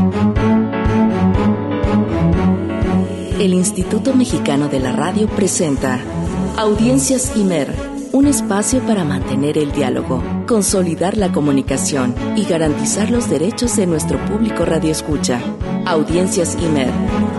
El Instituto Mexicano de la Radio presenta Audiencias IMER, un espacio para mantener el diálogo, consolidar la comunicación y garantizar los derechos de nuestro público radioescucha. Audiencias IMER.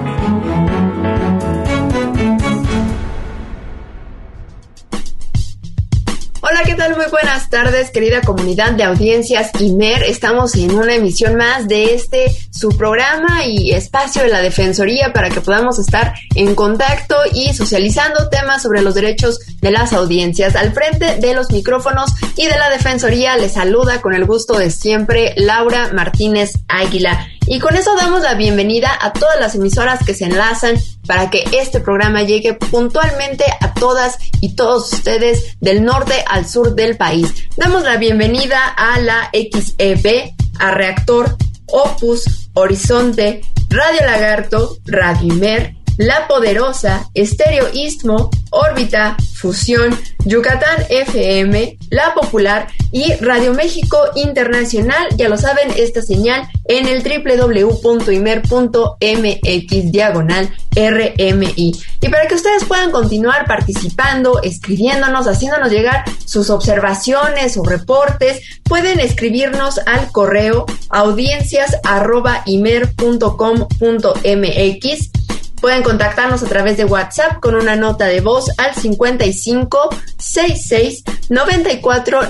Hola, ¿qué tal? Muy buenas tardes, querida comunidad de Audiencias IMER. Estamos en una emisión más de su programa y espacio de la Defensoría para que podamos estar en contacto y socializando temas sobre los derechos de las audiencias. Al frente de los micrófonos y de la Defensoría les saluda con el gusto de siempre Laura Martínez Águila. Y con eso damos la bienvenida a todas las emisoras que se enlazan para que este programa llegue puntualmente a todas y todos ustedes del norte al sur del país. Damos la bienvenida a la XEB, a Reactor, Opus, Horizonte, Radio Lagarto, Radio IMER, La Poderosa, Estéreo Istmo, Órbita, Fusión, Yucatán FM, La Popular y Radio México Internacional. Ya lo saben, esta señal en el www.imer.mx/RMI. Y para que ustedes puedan continuar participando, escribiéndonos, haciéndonos llegar sus observaciones o reportes, pueden escribirnos al correo audiencias@imer.com.mx. Pueden contactarnos a través de WhatsApp con una nota de voz al 55 66 94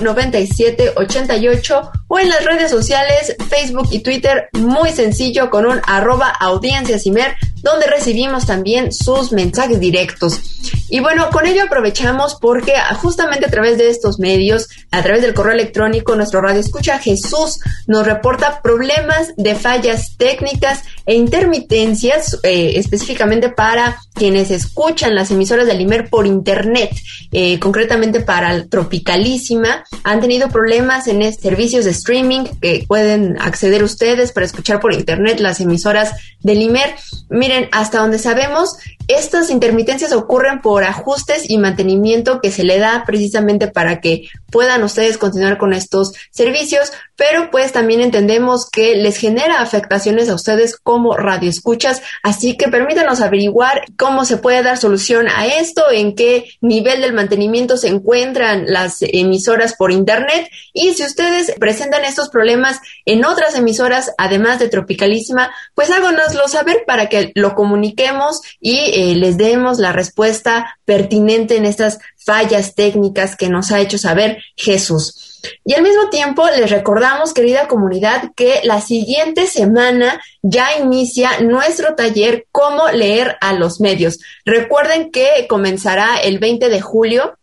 97 88 o en las redes sociales Facebook y Twitter, muy sencillo, con un @audienciasimer, donde recibimos también sus mensajes directos. Y bueno, con ello aprovechamos porque justamente a través de estos medios, a través del correo electrónico, nuestro radioescucha Jesús nos reporta problemas de fallas técnicas e intermitencias, específicamente para quienes escuchan las emisoras del IMER por internet, concretamente para Tropicalísima. Han tenido problemas en servicios de streaming que pueden acceder ustedes para escuchar por internet las emisoras del IMER. Miren, hasta donde sabemos, estas intermitencias ocurren por ajustes y mantenimiento que se le da precisamente para que puedan ustedes continuar con estos servicios, pero pues también entendemos que les genera afectaciones a ustedes como radioescuchas, así que permítanos averiguar cómo se puede dar solución a esto, en qué nivel del mantenimiento se encuentran las emisoras por internet, y si ustedes presentan estos problemas en otras emisoras además de Tropicalísima, pues háganoslo saber para que lo comuniquemos y les demos la respuesta pertinente en estas fallas técnicas que nos ha hecho saber Jesús. Y al mismo tiempo les recordamos, querida comunidad, que la siguiente semana ya inicia nuestro taller Cómo leer a los medios. Recuerden que comenzará el 20 de julio.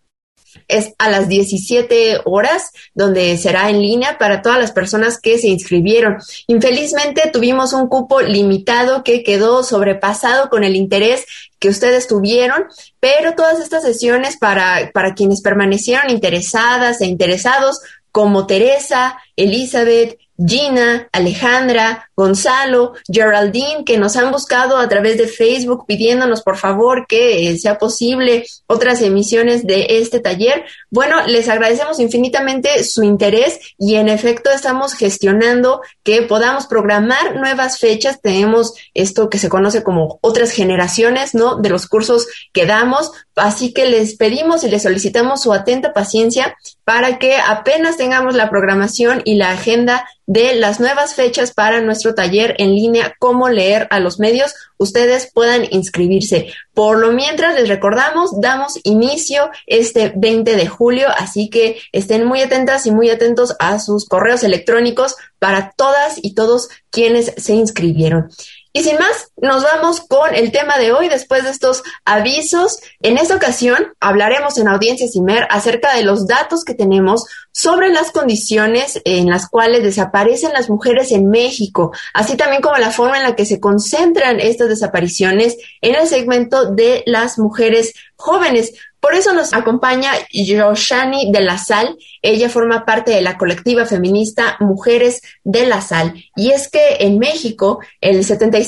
Es a las 17 horas, donde será en línea para todas las personas que se inscribieron. Infelizmente tuvimos un cupo limitado que quedó sobrepasado con el interés que ustedes tuvieron, pero todas estas sesiones para quienes permanecieron interesadas e interesados, como Teresa, Elizabeth, Gina, Alejandra, Gonzalo, Geraldine, que nos han buscado a través de Facebook pidiéndonos por favor que sea posible otras emisiones de este taller. Bueno, les agradecemos infinitamente su interés y en efecto estamos gestionando que podamos programar nuevas fechas. Tenemos esto que se conoce como otras generaciones, ¿no?, de los cursos que damos, así que les pedimos y les solicitamos su atenta paciencia para que apenas tengamos la programación y la agenda de las nuevas fechas para nuestro taller en línea Cómo leer a los medios, ustedes puedan inscribirse. Por lo mientras, les recordamos, damos inicio este 20 de julio, así que estén muy atentas y muy atentos a sus correos electrónicos para todas y todos quienes se inscribieron. Y sin más, nos vamos con el tema de hoy después de estos avisos. En esta ocasión hablaremos en Audiencias IMER acerca de los datos que tenemos sobre las condiciones en las cuales desaparecen las mujeres en México, así también como la forma en la que se concentran estas desapariciones en el segmento de las mujeres jóvenes. Por eso nos acompaña Yoshani de la Sal. Ella forma parte de la colectiva feminista Mujeres de la Sal. Y es que en México, el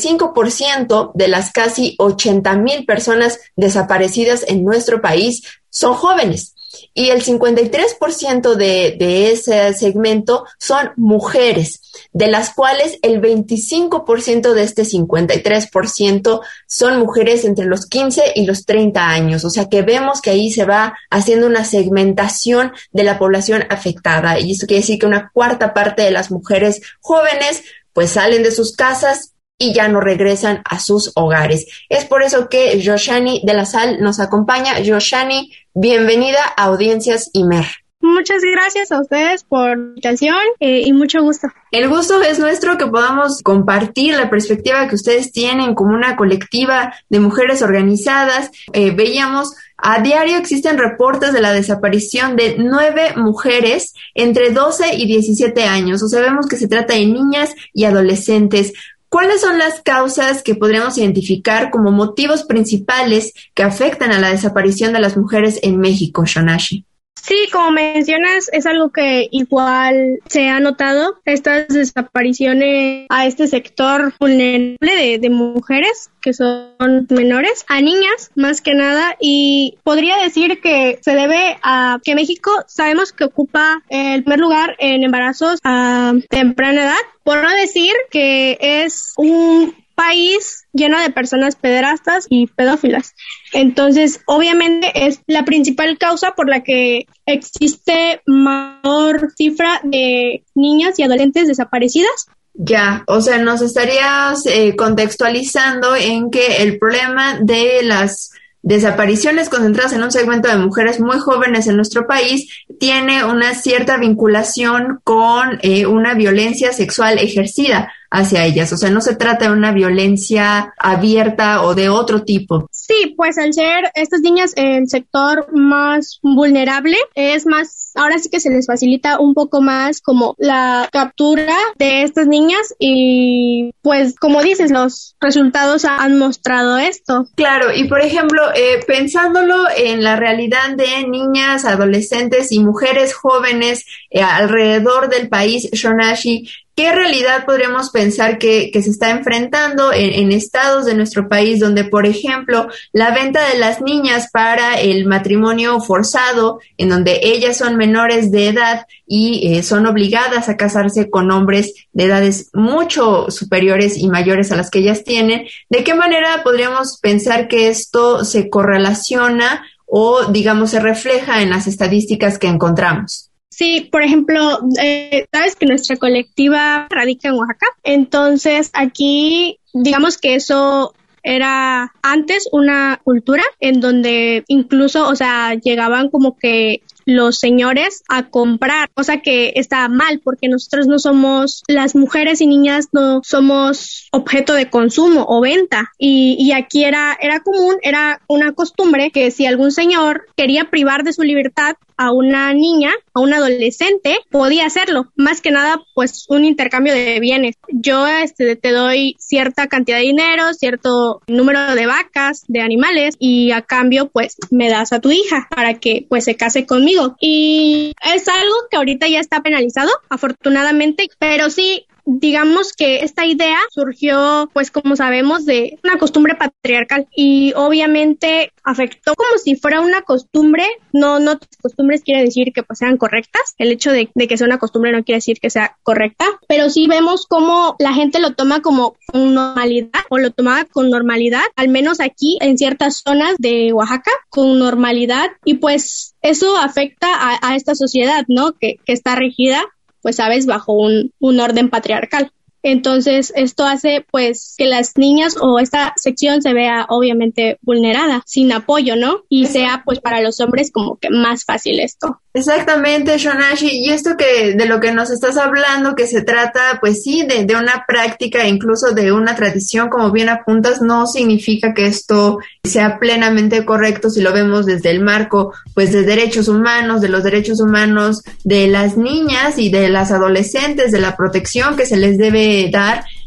75% de las casi 80,000 personas desaparecidas en nuestro país son jóvenes. y el 53% de ese segmento son mujeres, de las cuales el 25% de este 53% son mujeres entre los 15 y los 30 años. O sea que vemos que ahí se va haciendo una segmentación de la población afectada. Y esto quiere decir que una cuarta parte de las mujeres jóvenes pues salen de sus casas y ya no regresan a sus hogares. Es por eso que Yoshani de la Sal nos acompaña. Yoshani, bienvenida a Audiencias Imer. Muchas gracias a ustedes por la invitación y mucho gusto. El gusto es nuestro que podamos compartir la perspectiva que ustedes tienen como una colectiva de mujeres organizadas. Veíamos a diario existen reportes de la desaparición de 9 mujeres entre 12 y 17 años. O sea, vemos que se trata de niñas y adolescentes. ¿Cuáles son las causas que podríamos identificar como motivos principales que afectan a la desaparición de las mujeres en México, Shonashi? Sí, como mencionas, es algo que igual se ha notado, estas desapariciones a este sector vulnerable de mujeres que son menores, a niñas más que nada, y podría decir que se debe a que México sabemos que ocupa el primer lugar en embarazos a temprana edad, por no decir que es un país lleno de personas pederastas y pedófilas. Entonces, obviamente es la principal causa por la que existe mayor cifra de niñas y adolescentes desaparecidas. Ya, o sea, nos estarías contextualizando en que el problema de las desapariciones concentradas en un segmento de mujeres muy jóvenes en nuestro país tiene una cierta vinculación con una violencia sexual ejercida hacia ellas. O sea, no se trata de una violencia abierta o de otro tipo. Sí, pues al ser estas niñas el sector más vulnerable, es más, ahora sí que se les facilita un poco más como la captura de estas niñas y pues como dices, los resultados han mostrado esto. Claro, y por ejemplo, pensándolo en la realidad de niñas, adolescentes y mujeres jóvenes alrededor del país, Shonashi, ¿qué realidad podríamos pensar que se está enfrentando en estados de nuestro país donde, por ejemplo, la venta de las niñas para el matrimonio forzado, en donde ellas son menores de edad y son obligadas a casarse con hombres de edades mucho superiores y mayores a las que ellas tienen? ¿De qué manera podríamos pensar que esto se correlaciona o, digamos, se refleja en las estadísticas que encontramos? Sí, por ejemplo, sabes que nuestra colectiva radica en Oaxaca, entonces aquí digamos que eso era antes una cultura en donde incluso, o sea, llegaban como que los señores a comprar, cosa que está mal porque nosotros no somos, las mujeres y niñas no somos objeto de consumo o venta y aquí era común, era una costumbre que si algún señor quería privar de su libertad a una niña, a un adolescente, podía hacerlo, más que nada pues un intercambio de bienes. Yo te doy cierta cantidad de dinero, cierto número de vacas, de animales y a cambio pues me das a tu hija para que pues se case conmigo. Y es algo que ahorita ya está penalizado, afortunadamente, pero sí, digamos que esta idea surgió, pues como sabemos, de una costumbre patriarcal y obviamente afectó como si fuera una costumbre, no costumbres quiere decir que pues sean correctas, el hecho de que sea una costumbre no quiere decir que sea correcta, pero sí vemos cómo la gente lo toma como normalidad o lo tomaba con normalidad, al menos aquí en ciertas zonas de Oaxaca, con normalidad y pues eso afecta a esta sociedad, ¿no? Que está regida pues sabes, bajo un orden patriarcal. Entonces, esto hace, pues, que las niñas o esta sección se vea obviamente vulnerada, sin apoyo, ¿no? Y sea, pues, para los hombres como que más fácil esto. Exactamente, Shonashi, y esto que de lo que nos estás hablando, que se trata, pues sí, de una práctica, incluso de una tradición, como bien apuntas, no significa que esto sea plenamente correcto si lo vemos desde el marco, pues, de derechos humanos, de los derechos humanos de las niñas y de las adolescentes, de la protección que se les debe dar.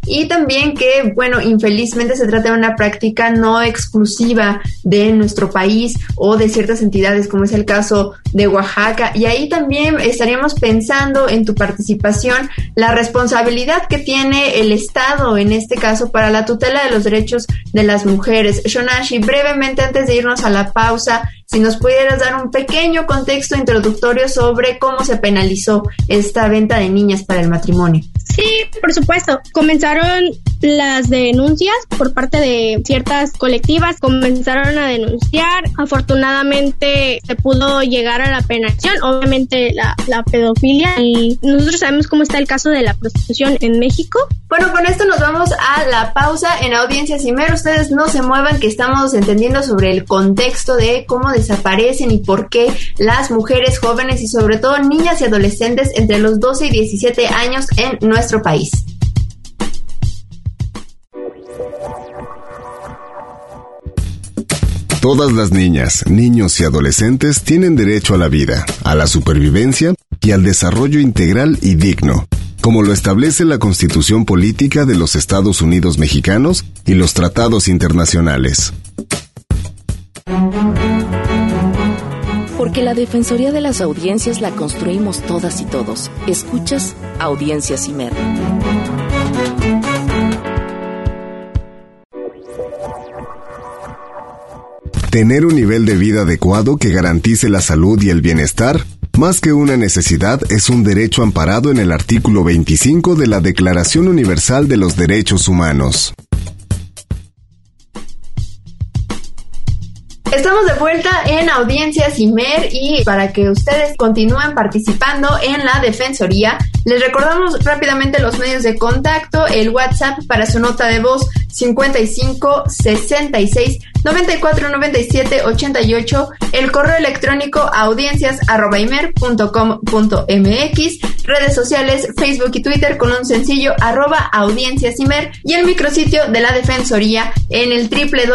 y también que, bueno, infelizmente se trata de una práctica no exclusiva de nuestro país o de ciertas entidades, como es el caso de Oaxaca. Y ahí también estaríamos pensando en tu participación, la responsabilidad que tiene el Estado, en este caso, para la tutela de los derechos de las mujeres. Shonashi, brevemente antes de irnos a la pausa, si nos pudieras dar un pequeño contexto introductorio sobre cómo se penalizó esta venta de niñas para el matrimonio. Sí, por supuesto. Comenzaron las denuncias por parte de ciertas colectivas, comenzaron a denunciar. Afortunadamente se pudo llegar a la penalización, obviamente la pedofilia, y nosotros sabemos cómo está el caso de la prostitución en México. Bueno, con esto nos vamos a la pausa en Audiencias Imer. Ustedes no se muevan, que estamos entendiendo sobre el contexto de cómo desaparecen y por qué las mujeres jóvenes y sobre todo niñas y adolescentes entre los 12 y 17 años en nuestro país. Todas las niñas, niños y adolescentes tienen derecho a la vida, a la supervivencia y al desarrollo integral y digno, como lo establece la Constitución Política de los Estados Unidos Mexicanos y los tratados internacionales. Porque la Defensoría de las Audiencias la construimos todas y todos. Escuchas Audiencias Imer. Tener un nivel de vida adecuado que garantice la salud y el bienestar, más que una necesidad, es un derecho amparado en el artículo 25 de la Declaración Universal de los Derechos Humanos. Estamos de vuelta en Audiencias Imer y para que ustedes continúen participando en la Defensoría, les recordamos rápidamente los medios de contacto, el WhatsApp para su nota de voz 55 66 94 97 88, el correo electrónico audiencias@imer.com.mx, redes sociales Facebook y Twitter con un sencillo @audienciasimer y el micrositio de la Defensoría en el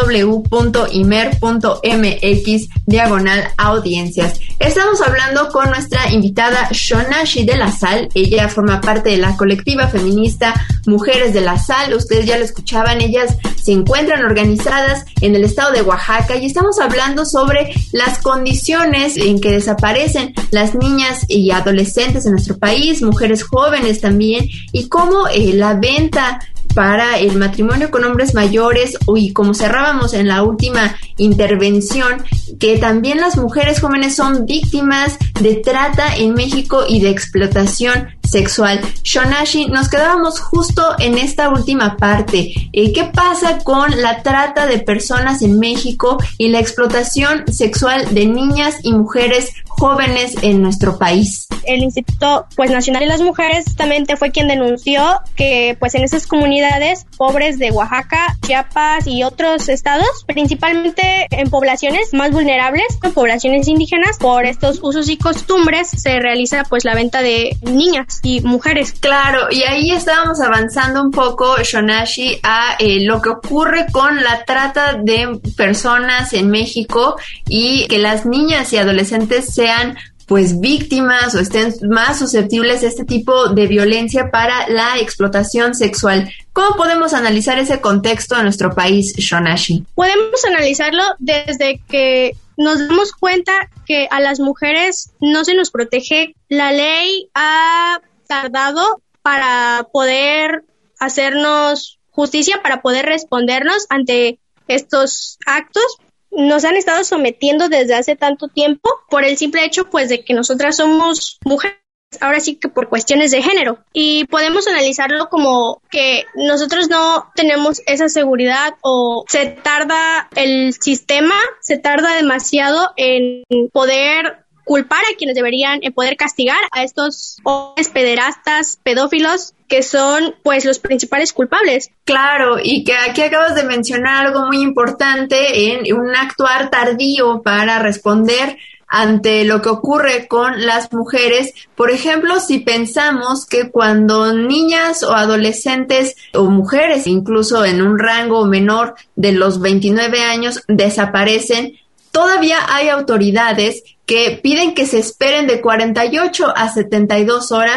www.imer.mx/audiencias. Estamos hablando con nuestra invitada Shonashi de la Sal. Ella forma parte de la colectiva feminista Mujeres de la Sal. Ustedes ya lo escuchaban, ellas se encuentran organizadas en el estado de Oaxaca y estamos hablando sobre las condiciones en que desaparecen las niñas y adolescentes en nuestro país, mujeres jóvenes también, y cómo la venta para el matrimonio con hombres mayores, y como cerrábamos en la última intervención, que también las mujeres jóvenes son víctimas de trata en México y de explotación sexual. Shonashi, nos quedábamos justo en esta última parte. ¿Qué pasa con la trata de personas en México y la explotación sexual de niñas y mujeres jóvenes en nuestro país? El Instituto Nacional de las Mujeres justamente fue quien denunció que en esas comunidades pobres de Oaxaca, Chiapas y otros estados, principalmente en poblaciones más vulnerables, en poblaciones indígenas, por estos usos y costumbres se realiza la venta de niñas y mujeres. Claro, y ahí estábamos avanzando un poco, Shonashi, a lo que ocurre con la trata de personas en México y que las niñas y adolescentes sean víctimas o estén más susceptibles a este tipo de violencia para la explotación sexual. ¿Cómo podemos analizar ese contexto en nuestro país, Shonashi? Podemos analizarlo desde que nos damos cuenta que a las mujeres no se nos protege. La ley ha tardado para poder hacernos justicia, para poder respondernos ante estos actos. Nos han estado sometiendo desde hace tanto tiempo por el simple hecho de que nosotras somos mujeres, ahora sí que por cuestiones de género, y podemos analizarlo como que nosotros no tenemos esa seguridad o se tarda el sistema, se tarda demasiado en poder culpar a quienes deberían poder castigar a estos hombres pederastas, pedófilos, que son los principales culpables. Claro, y que aquí acabas de mencionar algo muy importante en un actuar tardío para responder ante lo que ocurre con las mujeres. Por ejemplo, si pensamos que cuando niñas o adolescentes o mujeres, incluso en un rango menor de los 29 años, desaparecen, todavía hay autoridades que piden que se esperen de 48 a 72 horas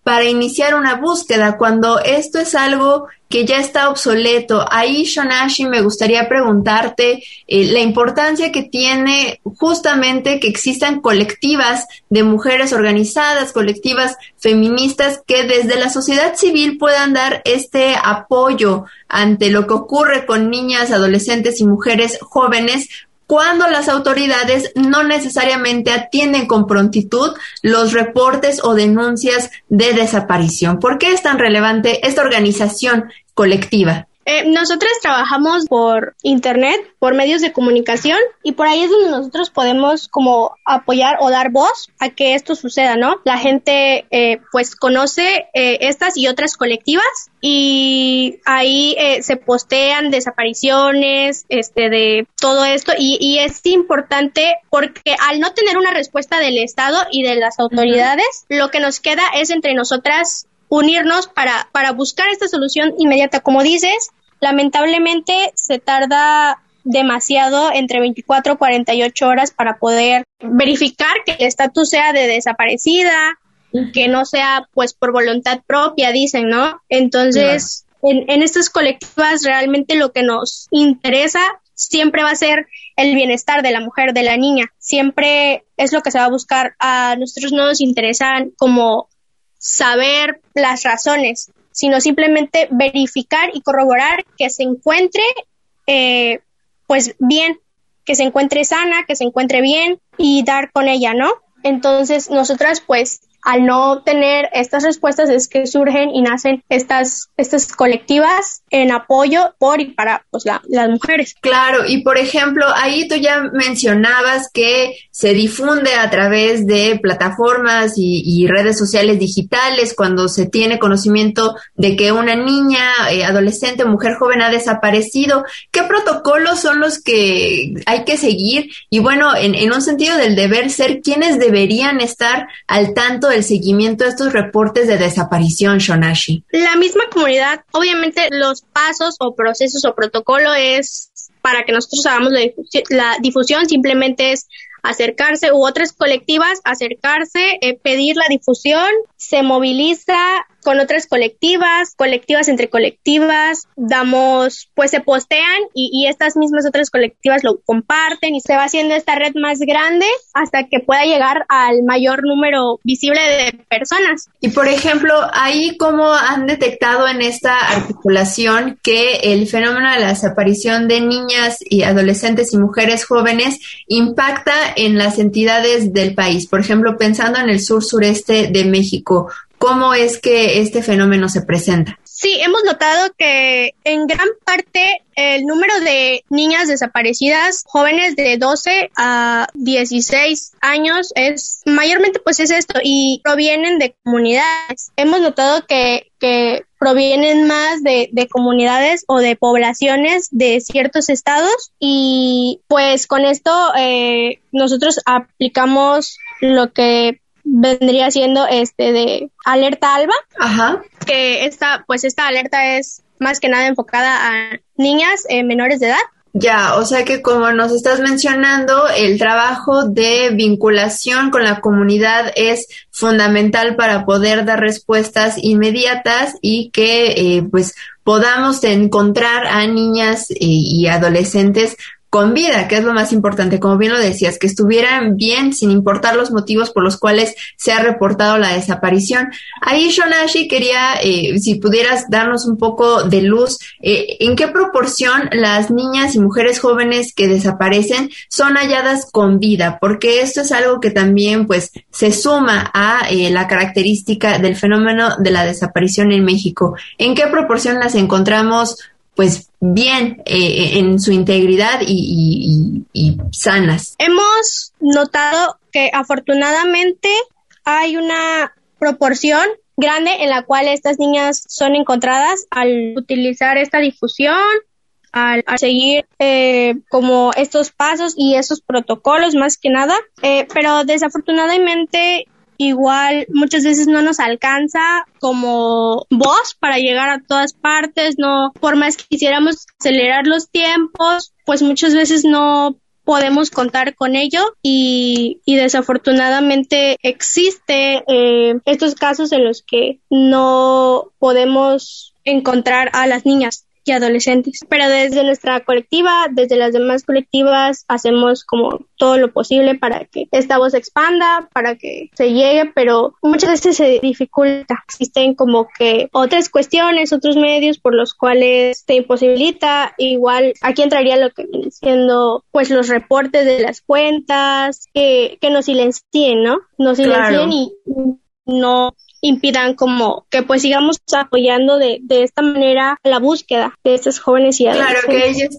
para iniciar una búsqueda cuando esto es algo que ya está obsoleto. Ahí, Shonashi, me gustaría preguntarte la importancia que tiene justamente que existan colectivas de mujeres organizadas, colectivas feministas que desde la sociedad civil puedan dar este apoyo ante lo que ocurre con niñas, adolescentes y mujeres jóvenes, cuando las autoridades no necesariamente atienden con prontitud los reportes o denuncias de desaparición. ¿Por qué es tan relevante esta organización colectiva? Nosotras trabajamos por internet, por medios de comunicación, y por ahí es donde nosotros podemos como apoyar o dar voz a que esto suceda, ¿no? La gente pues conoce estas y otras colectivas, y ahí se postean desapariciones, de todo esto, y es importante porque al no tener una respuesta del Estado y de las autoridades, lo que nos queda es entre nosotras unirnos para buscar esta solución inmediata. Como dices, lamentablemente se tarda demasiado, entre 24 y 48 horas, para poder verificar que el estatus sea de desaparecida, que no sea pues por voluntad propia, dicen, ¿no? Entonces, en estas colectivas realmente lo que nos interesa siempre va a ser el bienestar de la mujer, de la niña. Siempre es lo que se va a buscar. A nosotros no nos interesan como saber las razones, sino simplemente verificar y corroborar que se encuentre pues bien, que se encuentre sana, que se encuentre bien, y dar con ella, ¿no? Entonces nosotras pues al no tener estas respuestas es que surgen y nacen estas colectivas en apoyo por y para pues las mujeres. Claro, y por ejemplo, ahí tú ya mencionabas que se difunde a través de plataformas y redes sociales digitales cuando se tiene conocimiento de que una niña, adolescente, mujer joven ha desaparecido. ¿Qué protocolos son los que hay que seguir? Y bueno, en un sentido del deber ser, ¿quiénes deberían estar al tanto del seguimiento de estos reportes de desaparición, Shonashi? La misma comunidad. Obviamente los pasos o procesos o protocolo es para que nosotros hagamos la difusión, simplemente es acercarse, u otras colectivas acercarse, pedir la difusión, se moviliza con otras colectivas entre colectivas, pues se postean y estas mismas otras colectivas lo comparten y se va haciendo esta red más grande hasta que pueda llegar al mayor número visible de personas. Y por ejemplo, ahí cómo han detectado en esta articulación que el fenómeno de la desaparición de niñas y adolescentes y mujeres jóvenes impacta en las entidades del país. Por ejemplo, pensando en el sur-sureste de México, ¿cómo es que este fenómeno se presenta? Sí, hemos notado que en gran parte el número de niñas desaparecidas, jóvenes de 12 a 16 años, mayormente pues es esto, y provienen de comunidades. Hemos notado que provienen más de comunidades o de poblaciones de ciertos estados, y pues con esto nosotros aplicamos lo que vendría siendo de alerta ALBA. Ajá. Que esta alerta es más que nada enfocada a niñas menores de edad. Ya, o sea que como nos estás mencionando, el trabajo de vinculación con la comunidad es fundamental para poder dar respuestas inmediatas y que pues podamos encontrar a niñas y adolescentes con vida, que es lo más importante, como bien lo decías, que estuvieran bien sin importar los motivos por los cuales se ha reportado la desaparición. Ahí, Shonashi, quería, si pudieras darnos un poco de luz, ¿en qué proporción las niñas y mujeres jóvenes que desaparecen son halladas con vida? Porque esto es algo que también, pues, se suma a la característica del fenómeno de la desaparición en México. ¿En qué proporción las encontramos pues bien en su integridad y sanas? Hemos notado que afortunadamente hay una proporción grande en la cual estas niñas son encontradas al utilizar esta difusión, al seguir como estos pasos y esos protocolos más que nada, pero desafortunadamente igual muchas veces no nos alcanza como voz para llegar a todas partes, no, por más que quisiéramos acelerar los tiempos, pues muchas veces no podemos contar con ello y desafortunadamente existe estos casos en los que no podemos encontrar a las niñas y adolescentes. Pero desde nuestra colectiva, desde las demás colectivas, hacemos como todo lo posible para que esta voz se expanda, para que se llegue, pero muchas veces se dificulta. Existen como que otras cuestiones, otros medios por los cuales se imposibilita. Igual aquí entraría lo que viene siendo pues los reportes de las cuentas, que nos silencien, ¿no? Nos silencien. Claro. Y no impidan como que pues sigamos apoyando de esta manera la búsqueda de estos jóvenes y adolescentes.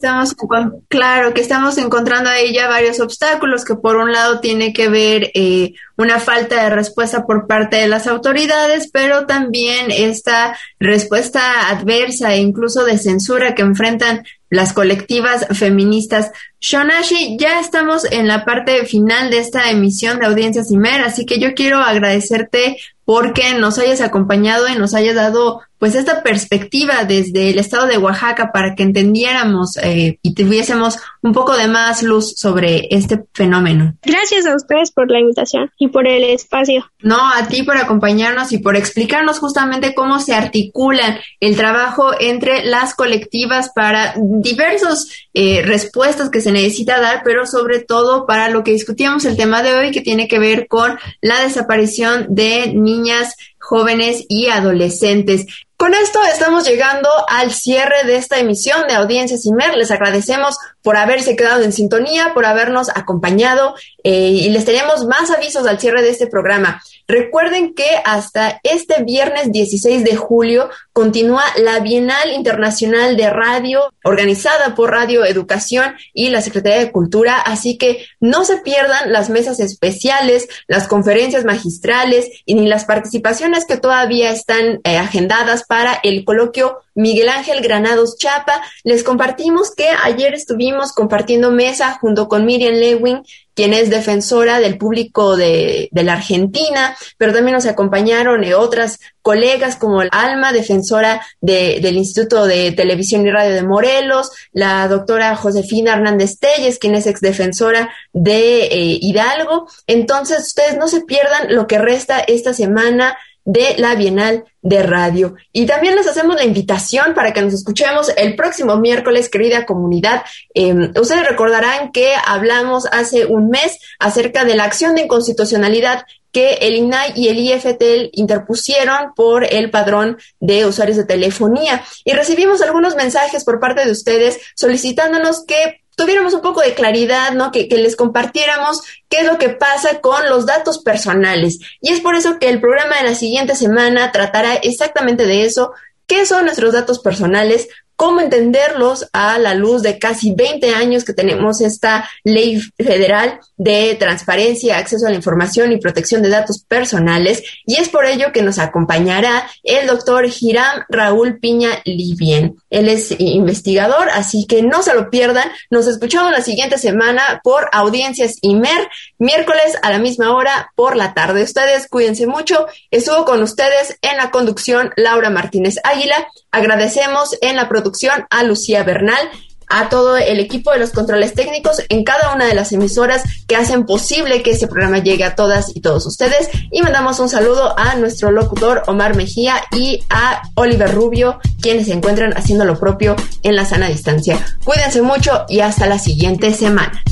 Claro que estamos encontrando ahí ya varios obstáculos, que por un lado tiene que ver una falta de respuesta por parte de las autoridades, pero también esta respuesta adversa e incluso de censura que enfrentan las colectivas feministas. Shonashi, ya estamos en la parte final de esta emisión de Audiencias IMER, así que yo quiero agradecerte porque nos hayas acompañado y nos hayas dado pues esta perspectiva desde el estado de Oaxaca para que entendiéramos y tuviésemos un poco de más luz sobre este fenómeno. Gracias a ustedes por la invitación y por el espacio. No, a ti por acompañarnos y por explicarnos justamente cómo se articula el trabajo entre las colectivas para diversas respuestas que se necesita dar, pero sobre todo para lo que discutíamos el tema de hoy, que tiene que ver con la desaparición de niñas, jóvenes y adolescentes. Con esto estamos llegando al cierre de esta emisión de Audiencias IMER. Les agradecemos por haberse quedado en sintonía, por habernos acompañado y les tenemos más avisos al cierre de este programa. Recuerden que hasta este viernes 16 de julio continúa la Bienal Internacional de Radio, organizada por Radio Educación y la Secretaría de Cultura, así que no se pierdan las mesas especiales, las conferencias magistrales y ni las participaciones que todavía están agendadas para el coloquio Miguel Ángel Granados Chapa. Les compartimos que ayer estuvimos compartiendo mesa junto con Miriam Lewin, quien es defensora del público de la Argentina, pero también nos acompañaron otras colegas como Alma, defensora del Instituto de Televisión y Radio de Morelos, la doctora Josefina Hernández Telles, quien es exdefensora de Hidalgo. Entonces, ustedes no se pierdan lo que resta esta semana de la Bienal de Radio. Y también les hacemos la invitación para que nos escuchemos el próximo miércoles, querida comunidad. Ustedes recordarán que hablamos hace un mes acerca de la acción de inconstitucionalidad que el INAI y el IFETEL interpusieron por el padrón de usuarios de telefonía. Y recibimos algunos mensajes por parte de ustedes solicitándonos que tuviéramos un poco de claridad, ¿no? Que les compartiéramos qué es lo que pasa con los datos personales. Y es por eso que el programa de la siguiente semana tratará exactamente de eso. ¿Qué son nuestros datos personales? ¿Cómo entenderlos a la luz de casi 20 años que tenemos esta ley federal de transparencia, acceso a la información y protección de datos personales? Y es por ello que nos acompañará el doctor Hiram Raúl Piña Livien. Él es investigador, así que no se lo pierdan. Nos escuchamos la siguiente semana por Audiencias IMER, miércoles a la misma hora por la tarde. Ustedes cuídense mucho. Estuvo con ustedes en la conducción Laura Martínez Águila. Agradecemos en la producción a Lucía Bernal, a todo el equipo de los controles técnicos en cada una de las emisoras que hacen posible que este programa llegue a todas y todos ustedes, y mandamos un saludo a nuestro locutor Omar Mejía y a Oliver Rubio, quienes se encuentran haciendo lo propio en la sana distancia. Cuídense mucho y hasta la siguiente semana.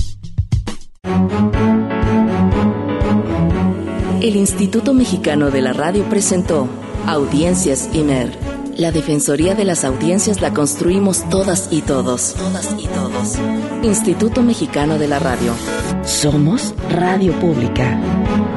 El Instituto Mexicano de la Radio presentó Audiencias IMER. La Defensoría de las Audiencias la construimos todas y todos. Todas y todos. Instituto Mexicano de la Radio. Somos Radio Pública.